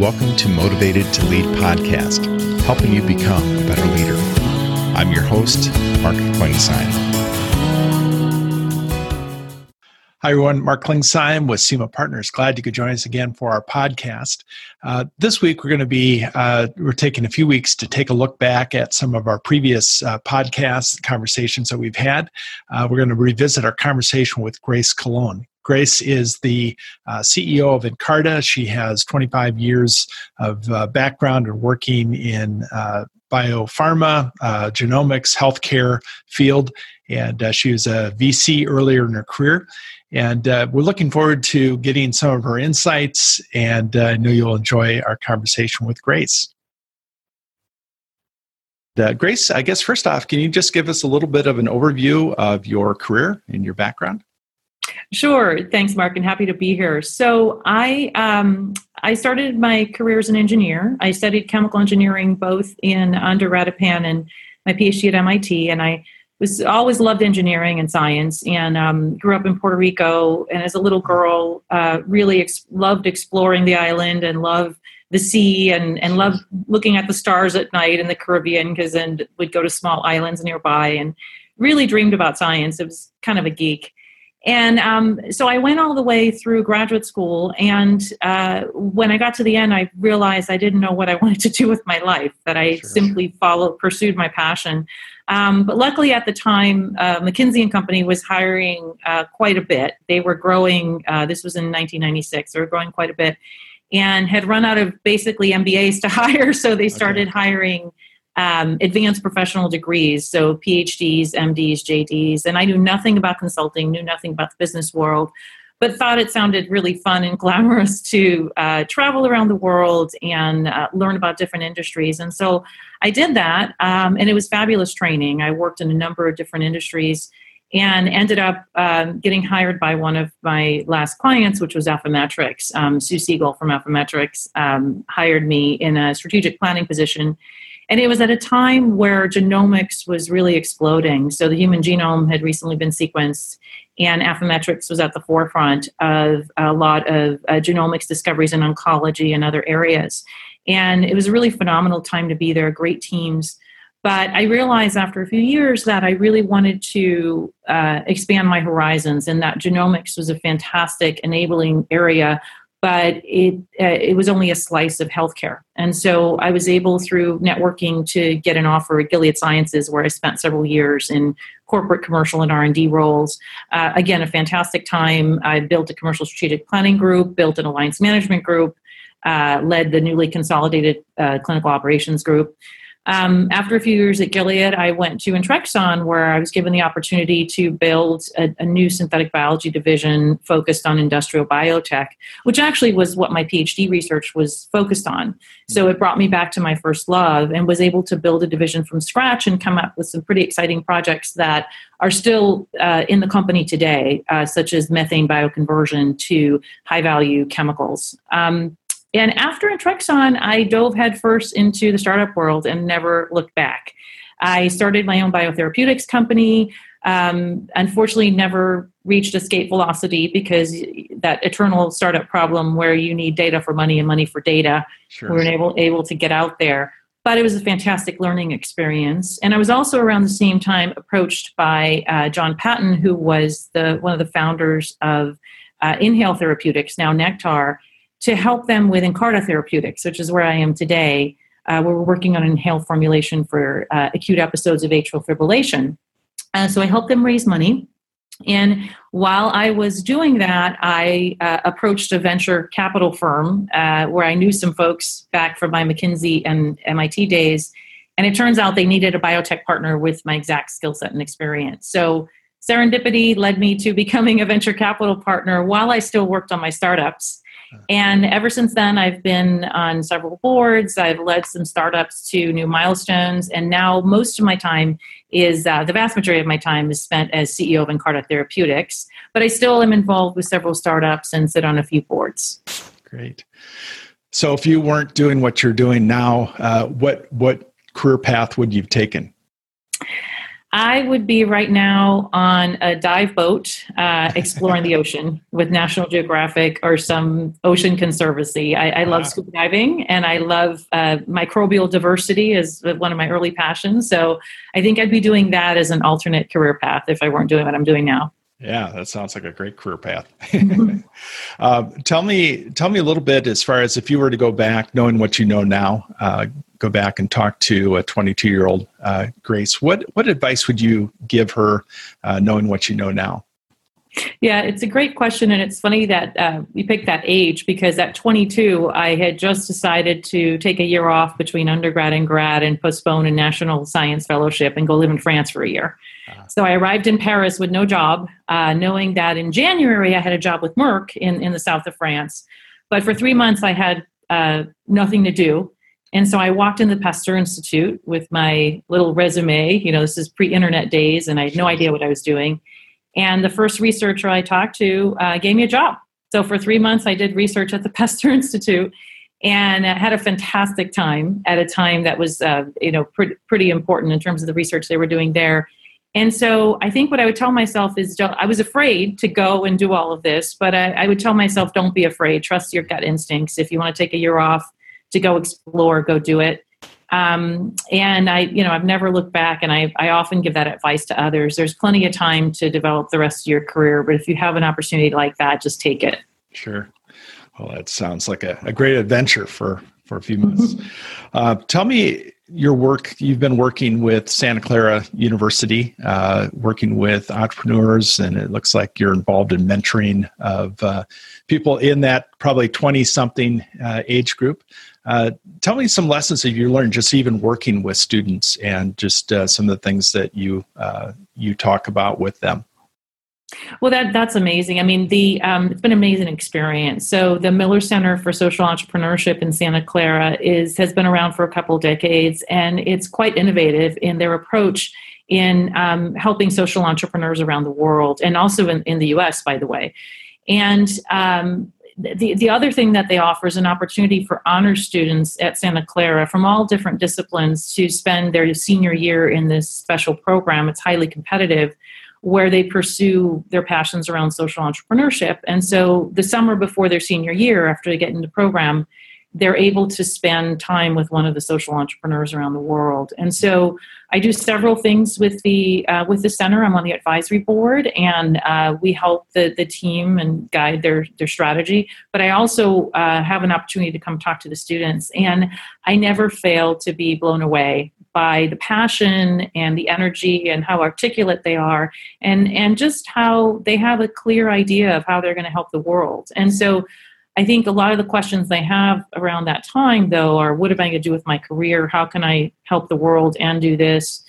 Welcome to Motivated to Lead podcast, helping you become a better leader. I'm your host, Mark Klingsheim. Hi, everyone. Mark Klingsheim with SEMA Partners. Glad you could join us again for our podcast. This week, we're taking a few weeks to take a look back at some of our previous podcasts, conversations that we've had. We're going to revisit our conversation with Grace Colon. Grace is the CEO of Nkarta. She has 25 years of background in working in biopharma, genomics, healthcare field, and she was a VC earlier in her career. And we're looking forward to getting some of her insights, and I know you'll enjoy our conversation with Grace. Grace, I guess first off, can you just give us a little bit of an overview of your career and your background? Sure. Thanks, Mark, and happy to be here. So I started my career as an engineer. I studied chemical engineering both in undergrad at Penn and my PhD at MIT, and I always loved engineering and science, and grew up in Puerto Rico. And as a little girl, really loved exploring the island and loved the sea and loved looking at the stars at night in the Caribbean, because then we'd go to small islands nearby and really dreamed about science. It was kind of a geek. And so I went all the way through graduate school, and when I got to the end, I realized I didn't know what I wanted to do with my life, that I simply pursued my passion. But luckily at the time, McKinsey & Company was hiring quite a bit. They were growing, this was in 1996, they were growing quite a bit, and had run out of basically MBAs to hire, so they started hiring advanced professional degrees, so PhDs, MDs, JDs, and I knew nothing about consulting, knew nothing about the business world, but thought it sounded really fun and glamorous to travel around the world and learn about different industries. And so I did that, and it was fabulous training. I worked in a number of different industries and ended up getting hired by one of my last clients, which was Affymetrix. Sue Siegel from Affymetrix hired me in a strategic planning position. And it was at a time where genomics was really exploding. So the human genome had recently been sequenced, and Affymetrix was at the forefront of a lot of genomics discoveries in oncology and other areas. And it was a really phenomenal time to be there, great teams. But I realized after a few years that I really wanted to expand my horizons, and that genomics was a fantastic enabling area, but it was only a slice of healthcare. And so I was able, through networking, to get an offer at Gilead Sciences, where I spent several years in corporate, commercial, and R&D roles. Again, a fantastic time. I built a commercial strategic planning group, built an alliance management group, led the newly consolidated clinical operations group. After a few years at Gilead, I went to Intrexon, where I was given the opportunity to build a new synthetic biology division focused on industrial biotech, which actually was what my PhD research was focused on. So it brought me back to my first love, and was able to build a division from scratch and come up with some pretty exciting projects that are still in the company today, such as methane bioconversion to high-value chemicals. And after Intrexon, I dove headfirst into the startup world and never looked back. I started my own biotherapeutics company. Unfortunately, never reached escape velocity, because that eternal startup problem where you need data for money and money for data. We weren't able to get out there. But it was a fantastic learning experience. And I was also around the same time approached by John Patton, who was one of the founders of Inhale Therapeutics, now Nektar, to help them with Nkarta Therapeutics, which is where I am today, where we're working on an inhaled formulation for acute episodes of atrial fibrillation. So I helped them raise money. And while I was doing that, I approached a venture capital firm where I knew some folks back from my McKinsey and MIT days. And it turns out they needed a biotech partner with my exact skill set and experience. So serendipity led me to becoming a venture capital partner while I still worked on my startups. And ever since then, I've been on several boards. I've led some startups to new milestones. And now most of my time is, the vast majority of my time is spent as CEO of Nkarta Therapeutics. But I still am involved with several startups and sit on a few boards. Great. So if you weren't doing what you're doing now, what career path would you have taken? I would be right now on a dive boat exploring the ocean with National Geographic or some ocean conservancy. I love scuba diving, and I love microbial diversity is one of my early passions. So I think I'd be doing that as an alternate career path if I weren't doing what I'm doing now. Yeah, that sounds like a great career path. Tell me a little bit as far as if you were to go back, knowing what you know now, go back and talk to a 22-year-old Grace. What advice would you give her, knowing what you know now? Yeah, it's a great question. And it's funny that you picked that age because at 22, I had just decided to take a year off between undergrad and grad and postpone a National Science Fellowship and go live in France for a year. So I arrived in Paris with no job, knowing that in January I had a job with Merck in the south of France. But for 3 months I had nothing to do. And so I walked in the Pasteur Institute with my little resume. This is pre-internet days, and I had no idea what I was doing. And the first researcher I talked to gave me a job. So for 3 months, I did research at the Pasteur Institute and had a fantastic time at a time that was, pretty important in terms of the research they were doing there. And so I think what I would tell myself is I was afraid to go and do all of this, but I would tell myself, don't be afraid. Trust your gut instincts. If you want to take a year off to go explore, go do it. And I've never looked back, and I often give that advice to others. There's plenty of time to develop the rest of your career, but if you have an opportunity like that, just take it. Sure. Well, that sounds like a great adventure for a few months. Tell me your work. You've been working with Santa Clara University, working with entrepreneurs, and it looks like you're involved in mentoring of people in that probably 20-something age group. Tell me some lessons that you learned just even working with students and just some of the things that you talk about with them. Well, that's amazing. I mean, it's been an amazing experience. So the Miller Center for Social Entrepreneurship in Santa Clara has been around for a couple decades, and it's quite innovative in their approach in helping social entrepreneurs around the world, and also in the U.S., by the way. And the other thing that they offer is an opportunity for honor students at Santa Clara from all different disciplines to spend their senior year in this special program. It's highly competitive, where they pursue their passions around social entrepreneurship. And so the summer before their senior year, after they get into the program, they're able to spend time with one of the social entrepreneurs around the world. And so I do several things with the center. I'm on the advisory board, and we help the team and guide their strategy. But I also have an opportunity to come talk to the students, and I never fail to be blown away by the passion and the energy and how articulate they are, and just how they have a clear idea of how they're going to help the world. And so I think a lot of the questions they have around that time, though, are what am I going to do with my career? How can I help the world and do this?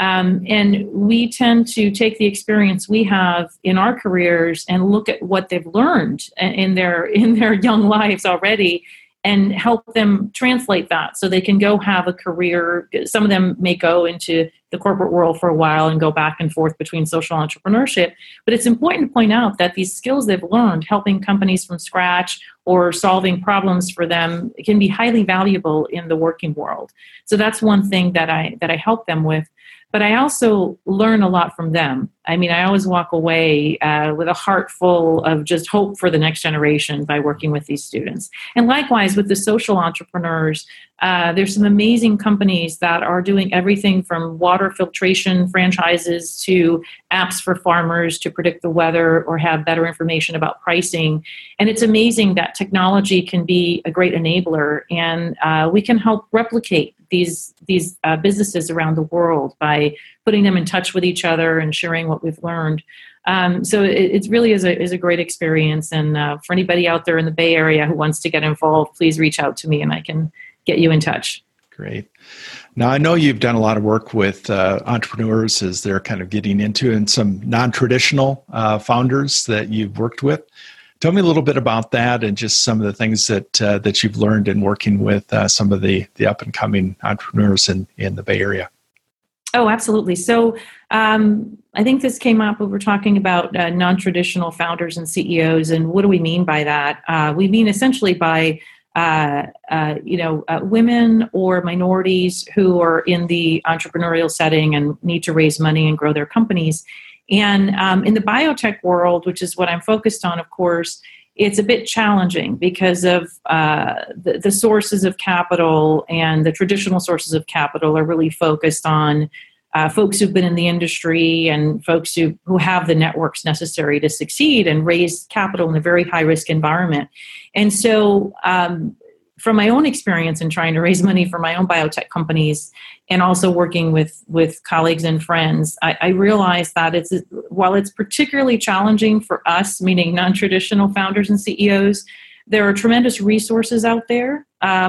And we tend to take the experience we have in our careers and look at what they've learned in their young lives already, and help them translate that so they can go have a career. Some of them may go into the corporate world for a while and go back and forth between social entrepreneurship. But it's important to point out that these skills they've learned, helping companies from scratch or solving problems for them, can be highly valuable in the working world. So that's one thing that I help them with. But I also learn a lot from them. I mean, I always walk away with a heart full of just hope for the next generation by working with these students. And likewise, with the social entrepreneurs, there's some amazing companies that are doing everything from water filtration franchises to apps for farmers to predict the weather or have better information about pricing. And it's amazing that technology can be a great enabler, and we can help replicate these businesses around the world by putting them in touch with each other and sharing what we've learned. So it really is a great experience. And for anybody out there in the Bay Area who wants to get involved, please reach out to me and I can get you in touch. Great. Now, I know you've done a lot of work with entrepreneurs as they're kind of getting into, and some non-traditional founders that you've worked with. Tell me a little bit about that and just some of the things that you've learned in working with some of the up-and-coming entrepreneurs in the Bay Area. Oh, absolutely. So I think this came up when we're talking about non-traditional founders and CEOs, and what do we mean by that? We mean essentially by women or minorities who are in the entrepreneurial setting and need to raise money and grow their companies. And in the biotech world, which is what I'm focused on, of course, it's a bit challenging because of the sources of capital, and the traditional sources of capital are really focused on folks who've been in the industry and folks who have the networks necessary to succeed and raise capital in a very high risk environment. And so from my own experience in trying to raise money for my own biotech companies, and also working with colleagues and friends, I realized that while it's particularly challenging for us, meaning non-traditional founders and CEOs, there are tremendous resources out there.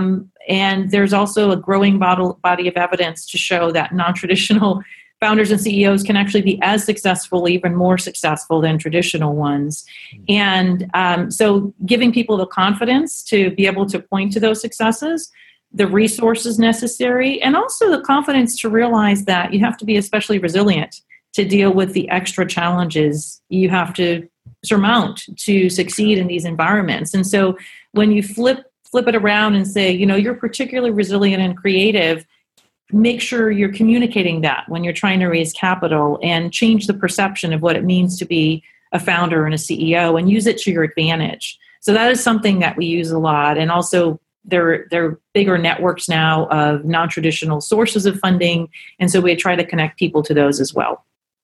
And there's also a growing body of evidence to show that non-traditional founders and CEOs can actually be as successful, even more successful than traditional ones. And so giving people the confidence to be able to point to those successes, the resources necessary, and also the confidence to realize that you have to be especially resilient to deal with the extra challenges you have to surmount to succeed in these environments. And so when you flip it around and say, you're particularly resilient and creative, make sure you're communicating that when you're trying to raise capital, and change the perception of what it means to be a founder and a CEO, and use it to your advantage. So that is something that we use a lot. And also there are bigger networks now of non-traditional sources of funding. And so we try to connect people to those as well.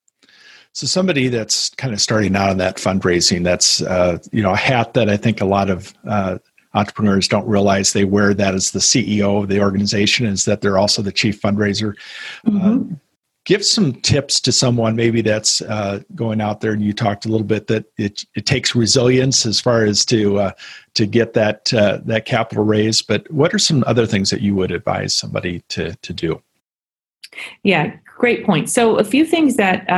So somebody that's kind of starting out on that fundraising, that's a hat that I think a lot of entrepreneurs don't realize they wear, that as the CEO of the organization, is that they're also the chief fundraiser. Mm-hmm. Give some tips to someone maybe that's going out there, and you talked a little bit that it takes resilience as far as to get that capital raised. But what are some other things that you would advise somebody to do? Yeah, great point. So a few things that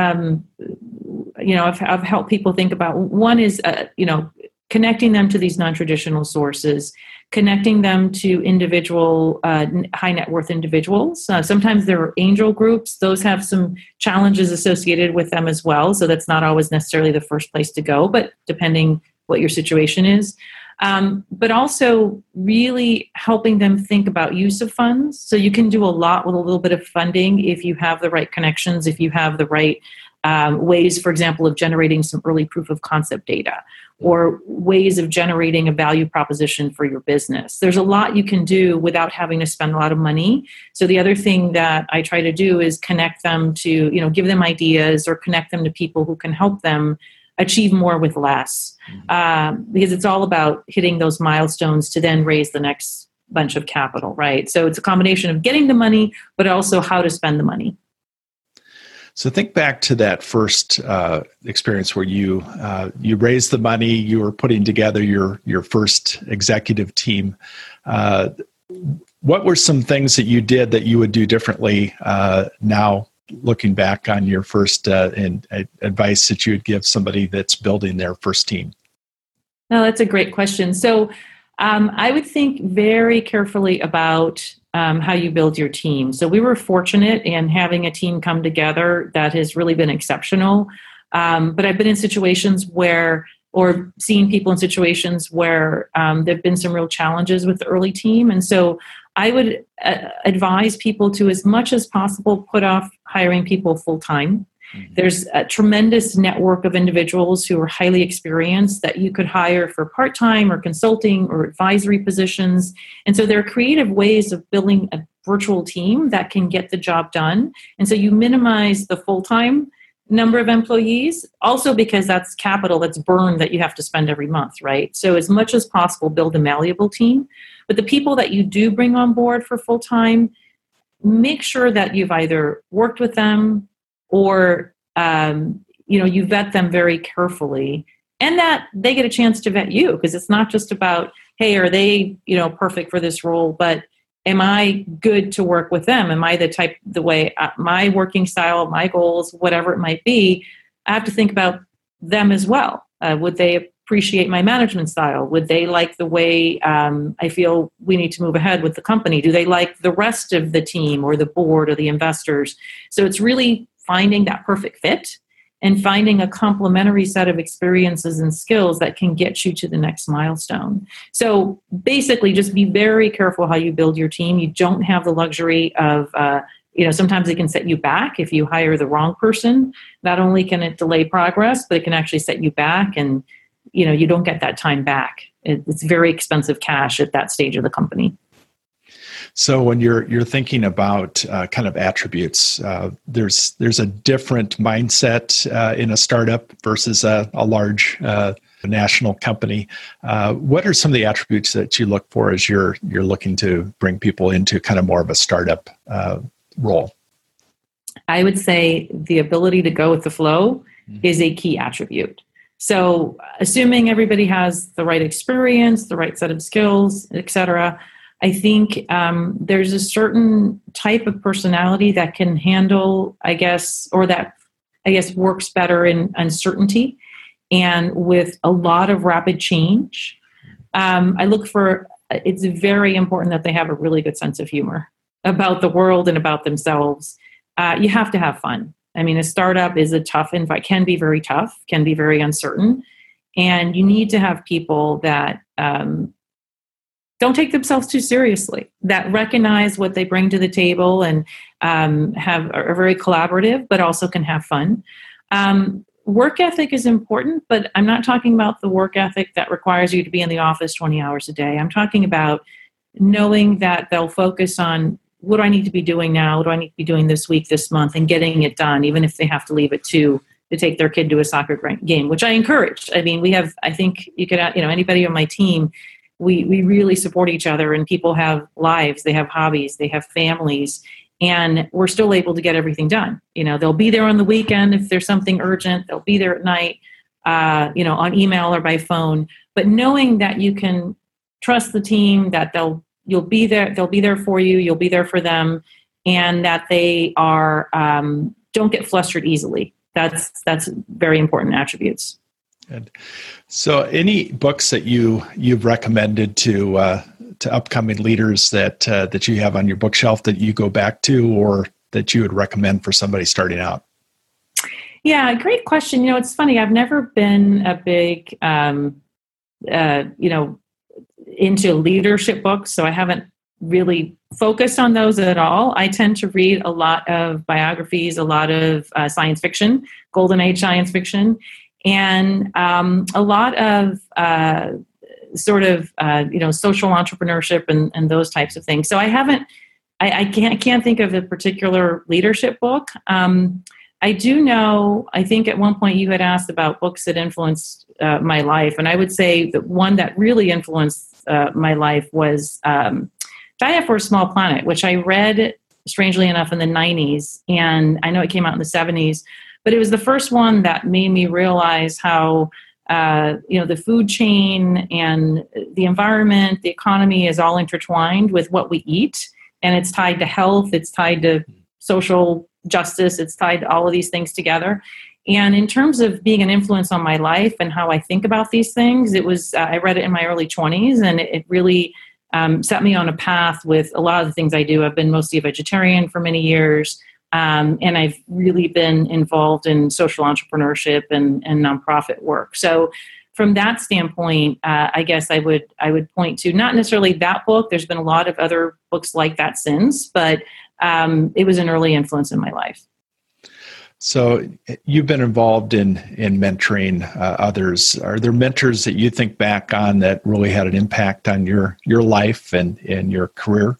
I've helped people think about. One is connecting them to these non-traditional sources, connecting them to individual high net worth individuals. Sometimes there are angel groups. Those have some challenges associated with them as well. So that's not always necessarily the first place to go, but depending what your situation is. But also really helping them think about use of funds. So you can do a lot with a little bit of funding if you have the right connections, if you have the right ways, for example, of generating some early proof of concept data, or ways of generating a value proposition for your business. There's a lot you can do without having to spend a lot of money. So the other thing that I try to do is connect them to, give them ideas, or connect them to people who can help them achieve more with less. Because it's all about hitting those milestones to then raise the next bunch of capital, right? So it's a combination of getting the money, but also how to spend the money. So think back to that first experience where you raised the money, you were putting together your first executive team. What were some things that you did that you would do differently now, looking back on your first advice that you would give somebody that's building their first team? No, that's a great question. So I would think very carefully about how you build your team. So we were fortunate in having a team come together that has really been exceptional. But I've been in situations or seen people in situations where there have been some real challenges with the early team. And so I would advise people to, as much as possible, put off hiring people full-time. Mm-hmm. There's a tremendous network of individuals who are highly experienced that you could hire for part-time or consulting or advisory positions. And so there are creative ways of building a virtual team that can get the job done. And so you minimize the full-time number of employees, also because that's capital that's burned that you have to spend every month, right? So as much as possible, build a malleable team. But the people that you do bring on board for full-time, make sure that you've either worked with them or you vet them very carefully, and that they get a chance to vet you, because it's not just about, hey, are they perfect for this role, but am I good to work with them? Am I the way my working style, my goals, whatever it might be, I have to think about them as well. Would they appreciate my management style? Would they like the way I feel we need to move ahead with the company? Do they like the rest of the team or the board or the investors? So it's really finding that perfect fit and finding a complementary set of experiences and skills that can get you to the next milestone. So basically, just be very careful how you build your team. You don't have the luxury of, sometimes it can set you back if you hire the wrong person. Not only can it delay progress, but it can actually set you back, and you don't get that time back. It's very expensive cash at that stage of the company. So when you're thinking about kind of attributes, there's a different mindset in a startup versus a large national company. What are some of the attributes that you look for as you're looking to bring people into kind of more of a startup role? I would say the ability to go with the flow is a key attribute. So assuming everybody has the right experience, the right set of skills, et cetera, I think there's a certain type of personality that can handle, that works better in uncertainty and with a lot of rapid change. It's very important that they have a really good sense of humor about the world and about themselves. You have to have fun. I mean, a startup is a tough environment, can be very tough, can be very uncertain. And you need to have people that don't take themselves too seriously, that recognize what they bring to the table and are very collaborative, but also can have fun. Work ethic is important, but I'm not talking about the work ethic that requires you to be in the office 20 hours a day. I'm talking about knowing that they'll focus on, what do I need to be doing now? What do I need to be doing this week, this month, and getting it done, even if they have to leave at 2 to take their kid to a soccer game, which I encourage. I mean, I think you could, anybody on my team, we really support each other, and people have lives, they have hobbies, they have families, and we're still able to get everything done. They'll be there on the weekend if there's something urgent, they'll be there at night, on email or by phone, but knowing that you can trust the team, that they'll be there for you, you'll be there for them, and that they are don't get flustered easily. That's very important attributes. Good. So, any books that you've recommended to upcoming leaders that you have on your bookshelf that you go back to, or that you would recommend for somebody starting out? Yeah, great question. It's funny. I've never been a big into leadership books, so I haven't really focused on those at all. I tend to read a lot of biographies, a lot of science fiction, golden age science fiction, and a lot of social entrepreneurship and those types of things. So I can't think of a particular leadership book. I do know, I think at one point you had asked about books that influenced my life, and I would say that one that really influenced my life was Diet for a Small Planet, which I read, strangely enough, in the 90s, and I know it came out in the 70s, but it was the first one that made me realize how the food chain and the environment, the economy is all intertwined with what we eat, and it's tied to health, it's tied to social justice, it's tied to all of these things together. And in terms of being an influence on my life and how I think about these things, it was I read it in my early 20s, and it really set me on a path with a lot of the things I do. I've been mostly a vegetarian for many years, and I've really been involved in social entrepreneurship and nonprofit work. So from that standpoint, I guess I would point to not necessarily that book. There's been a lot of other books like that since, but it was an early influence in my life. So you've been involved in mentoring others. Are there mentors that you think back on that really had an impact on your life and your career?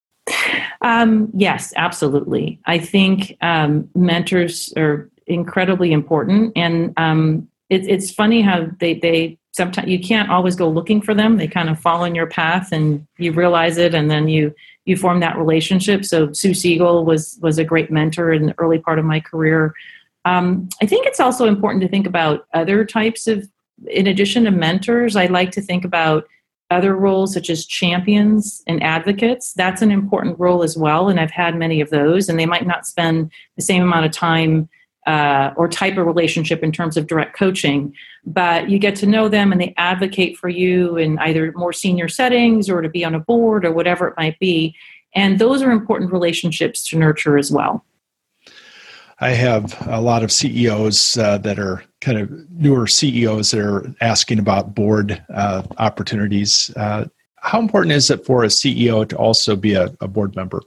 Yes, absolutely. I think mentors are incredibly important, and it's funny how they sometimes you can't always go looking for them. They kind of fall in your path, and you realize it, and then you form that relationship. So Sue Siegel was a great mentor in the early part of my career. I think it's also important to think about other types of, in addition to mentors, I like to think about other roles such as champions and advocates. That's an important role as well, and I've had many of those, and they might not spend the same amount of time or type of relationship in terms of direct coaching, but you get to know them and they advocate for you in either more senior settings or to be on a board or whatever it might be. And those are important relationships to nurture as well. I have a lot of CEOs that are kind of newer CEOs that are asking about board opportunities. How important is it for a CEO to also be a board member?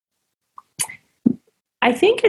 I think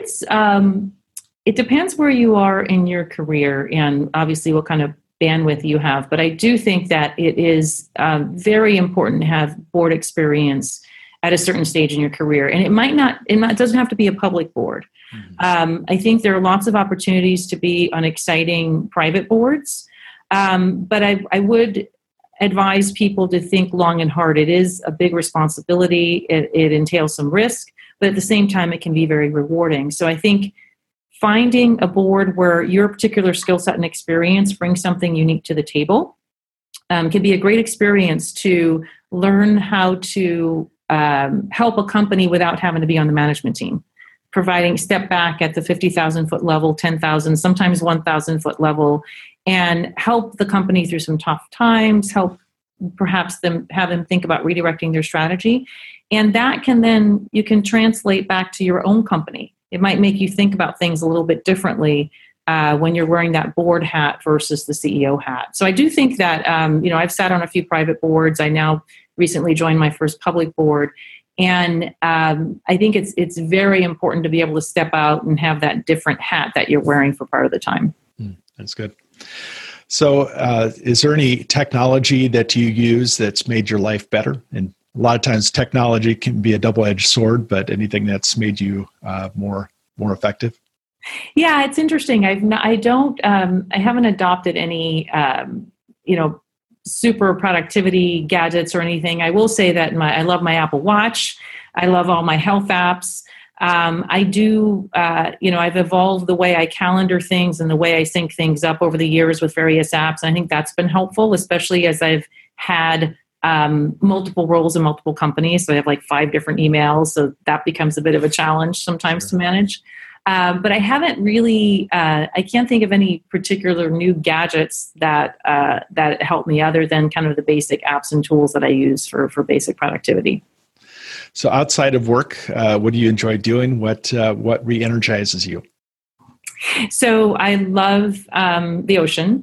it depends where you are in your career and obviously what kind of bandwidth you have. But I do think that it is very important to have board experience at a certain stage in your career. And it doesn't have to be a public board. Mm-hmm. I think there are lots of opportunities to be on exciting private boards. But I would advise people to think long and hard. It is a big responsibility. It entails some risk, but at the same time, it can be very rewarding. So I think finding a board where your particular skill set and experience brings something unique to the table can be a great experience to learn how to help a company without having to be on the management team, providing step back at the 50,000 foot level, 10,000, sometimes 1,000 foot level, and help the company through some tough times, help perhaps have them think about redirecting their strategy. And that you can translate back to your own company. It might make you think about things a little bit differently when you're wearing that board hat versus the CEO hat. So I do think that, I've sat on a few private boards. I now recently joined my first public board. And I think it's very important to be able to step out and have that different hat that you're wearing for part of the time. That's good. So is there any technology that you use that's made your life better? And a lot of times technology can be a double-edged sword, but anything that's made you more effective? Yeah, it's interesting. I haven't adopted any, super productivity gadgets or anything. I will say that I love my Apple Watch. I love all my health apps. I do, I've evolved the way I calendar things and the way I sync things up over the years with various apps. I think that's been helpful, especially as I've had multiple roles in multiple companies. So I have like 5 different emails. So that becomes a bit of a challenge sometimes to manage. But I haven't really, I can't think of any particular new gadgets that help me other than kind of the basic apps and tools that I use for basic productivity. So outside of work, what do you enjoy doing? What re-energizes you? So I love the ocean.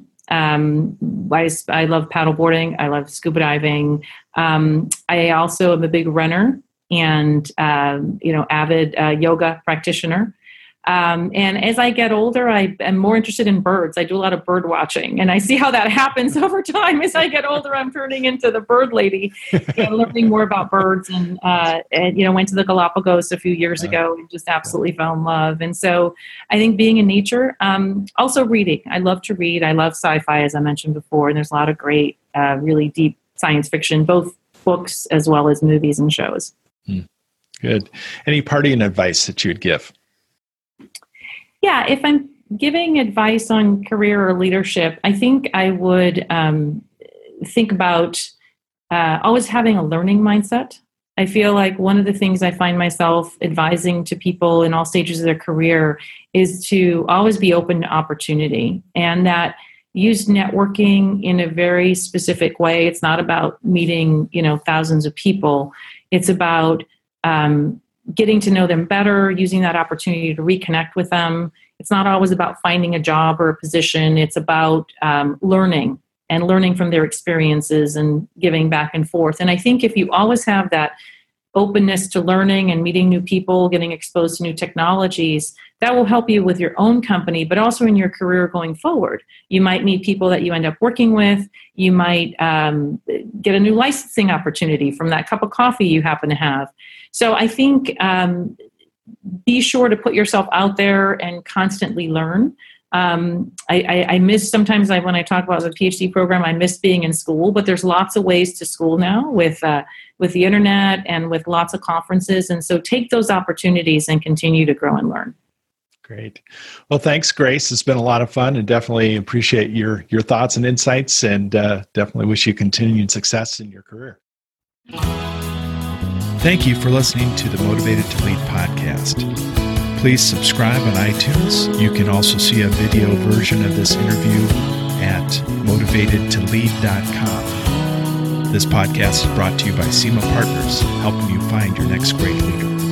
I love paddleboarding. I love scuba diving. I also am a big runner and, avid yoga practitioner. And as I get older, I am more interested in birds. I do a lot of bird watching, and I see how that happens over time. As I get older, I'm turning into the bird lady and learning more about birds. And went to the Galapagos a few years ago and just absolutely fell in love. And so I think being in nature, also reading. I love to read. I love sci-fi, as I mentioned before. And there's a lot of great, really deep science fiction, both books as well as movies and shows. Good. Any parting advice that you'd give? Yeah, if I'm giving advice on career or leadership, I think I would think about always having a learning mindset. I feel like one of the things I find myself advising to people in all stages of their career is to always be open to opportunity, and that use networking in a very specific way. It's not about meeting, thousands of people. It's about getting to know them better, using that opportunity to reconnect with them. It's not always about finding a job or a position. It's about learning from their experiences and giving back and forth. And I think if you always have that openness to learning and meeting new people, getting exposed to new technologies, that will help you with your own company, but also in your career going forward. You might meet people that you end up working with. You might get a new licensing opportunity from that cup of coffee you happen to have. So I think be sure to put yourself out there and constantly learn. I miss sometimes when I talk about the PhD program, I miss being in school, but there's lots of ways to school now with the internet and with lots of conferences. And so take those opportunities and continue to grow and learn. Great. Well, thanks, Grace. It's been a lot of fun, and definitely appreciate your thoughts and insights, and definitely wish you continued success in your career. Thank you for listening to the Motivated to Lead podcast. Please subscribe on iTunes. You can also see a video version of this interview at motivatedtolead.com. This podcast is brought to you by SEMA Partners, helping you find your next great leader.